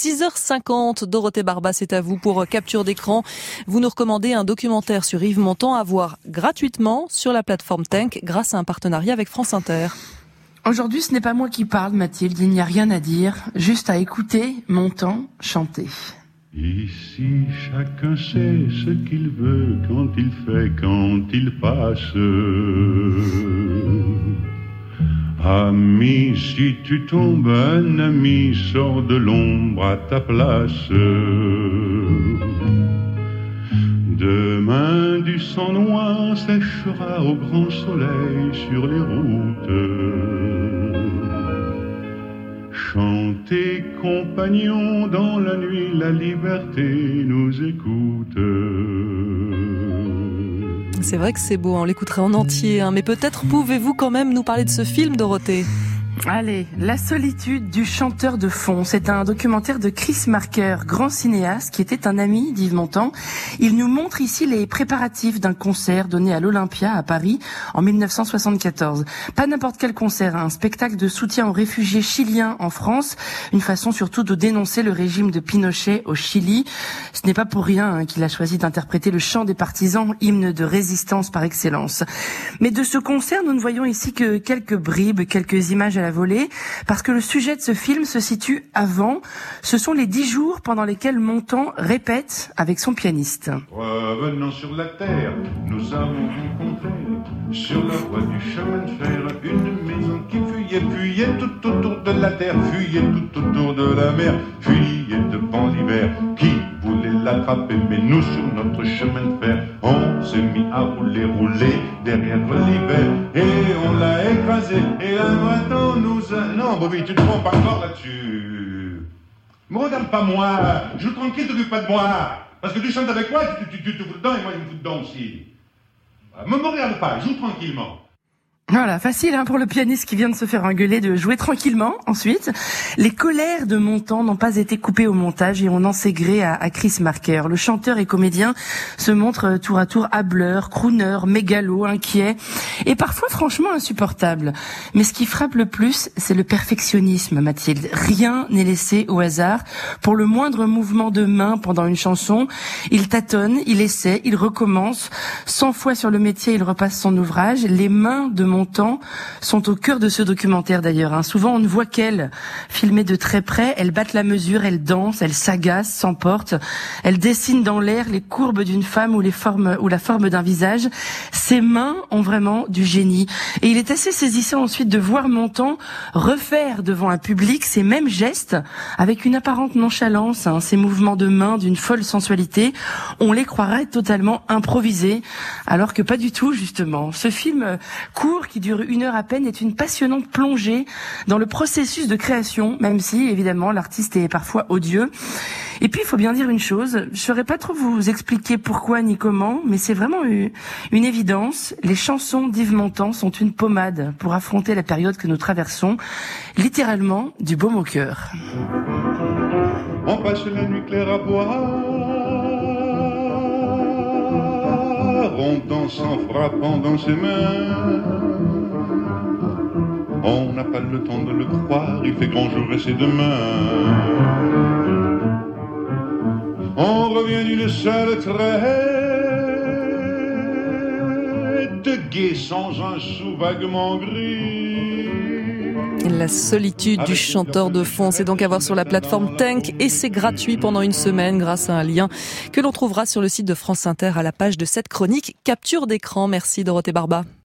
6h50, Dorothée Barba, c'est à vous pour Capture d'écran. Vous nous recommandez un documentaire sur Yves Montand à voir gratuitement sur la plateforme Tenk grâce à un partenariat avec France Inter. Aujourd'hui, ce n'est pas moi qui parle, Mathilde, il n'y a rien à dire, juste à écouter Montand chanter. Ici, chacun sait ce qu'il veut, quand il fait, quand il passe. Ami, si tu tombes, un ami sort de l'ombre à ta place. Demain, du sang noir séchera au grand soleil sur les routes. Chantez, compagnons, dans la nuit, la liberté nous écoute. C'est vrai que c'est beau, on l'écouterait en entier, mais peut-être pouvez-vous quand même nous parler de ce film, Dorothée ? Allez, La solitude du chanteur de fond. C'est un documentaire de Chris Marker, grand cinéaste qui était un ami d'Yves Montand. Il nous montre ici les préparatifs d'un concert donné à l'Olympia à Paris en 1974. Pas n'importe quel concert, un spectacle de soutien aux réfugiés chiliens en France, une façon surtout de dénoncer le régime de Pinochet au Chili. Ce n'est pas pour rien qu'il a choisi d'interpréter le chant des partisans, hymne de résistance par excellence. Mais de ce concert, nous ne voyons ici que quelques bribes, quelques images à la volée, parce que le sujet de ce film se situe avant. Ce sont les 10 jours pendant lesquels Montand répète avec son pianiste. Revenant sur la terre, nous avons rencontré sur la voie du chemin de fer une maison qui fuyait tout autour de la terre, fuyait tout autour de la mer, fuyait devant l'hiver qui voulait l'attraper. Mais nous, sur notre chemin de fer, on s'est mis à rouler derrière l'hiver et on l'a écrasé. Et là maintenant nous a... Non, Bobby, tu ne trompes pas encore là-dessus. Me regarde pas moi, joue tranquille, t'occupe pas de moi. Parce que tu chantes avec moi, tu te fous dedans et moi je me fous dedans aussi. Me regarde pas, joue tranquillement. Voilà, facile pour le pianiste qui vient de se faire engueuler de jouer tranquillement. Ensuite, les colères de Montand n'ont pas été coupées au montage et on en sait gré à Chris Marker. Le chanteur et comédien se montre tour à tour hâbleur, crooner, mégalo, inquiet et parfois franchement insupportable. Mais ce qui frappe le plus, c'est le perfectionnisme, Mathilde. Rien n'est laissé au hasard. Pour le moindre mouvement de main pendant une chanson, il tâtonne, il essaie, il recommence. 100 fois sur le métier, il repasse son ouvrage. Les mains de Montand sont au cœur de ce documentaire d'ailleurs. Souvent on ne voit qu'elles, filmées de très près, elles battent la mesure, elles dansent, elles s'agacent, s'emportent, elles dessinent dans l'air les courbes d'une femme ou la forme d'un visage. Ses mains ont vraiment du génie. Et il est assez saisissant ensuite de voir Montand refaire devant un public ces mêmes gestes avec une apparente nonchalance, ces mouvements de main d'une folle sensualité. On les croirait totalement improvisés, alors que pas du tout justement. Ce film court qui dure 1 heure à peine est une passionnante plongée dans le processus de création, même si évidemment l'artiste est parfois odieux. Et puis il faut bien dire une chose, je saurais pas trop vous expliquer pourquoi ni comment, mais c'est vraiment une évidence. Les chansons d'Yves Montand sont une pommade pour affronter la période que nous traversons, littéralement du baume au cœur. On passe la nuit claire à boire, on danse en frappant dans ses mains. On n'a pas le temps de le croire, il fait grand jour et c'est demain. On revient d'une seule traite, gai sans un sou vaguement gris. La solitude du chanteur de fond, c'est donc à voir sur la plateforme Tenk et c'est gratuit pendant 1 semaine grâce à un lien que l'on trouvera sur le site de France Inter à la page de cette chronique Capture d'écran. Merci Dorothée Barba.